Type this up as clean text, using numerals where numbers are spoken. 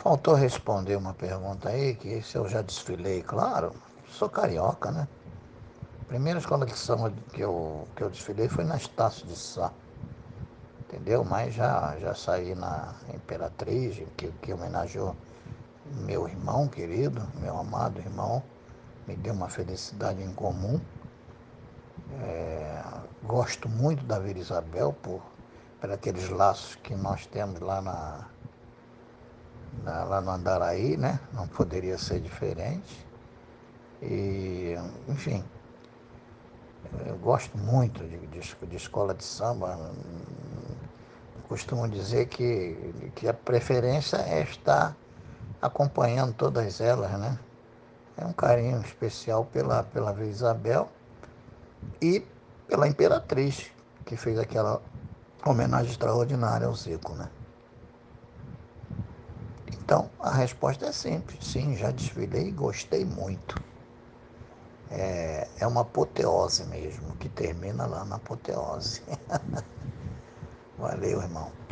Faltou responder uma pergunta aí, que se eu já desfilei, claro, sou carioca, né? A primeira escola de samba que eu desfilei foi na Estácio de Sá, entendeu? Mas já saí na Imperatriz, que homenageou meu irmão querido, meu amado irmão, me deu uma felicidade em comum. Gosto muito da Vila Isabel por aqueles laços que nós temos lá no Andaraí, né? Não poderia ser diferente. E, enfim, eu gosto muito de escola de samba. Costumo dizer que a preferência é estar acompanhando todas elas, né? É um carinho especial pela Vila Isabel e pela Imperatriz, que fez aquela homenagem extraordinária ao Zico, né? Então, a resposta é simples. Sim, já desfilei e gostei muito. É uma apoteose mesmo, que termina lá na apoteose. Valeu, irmão.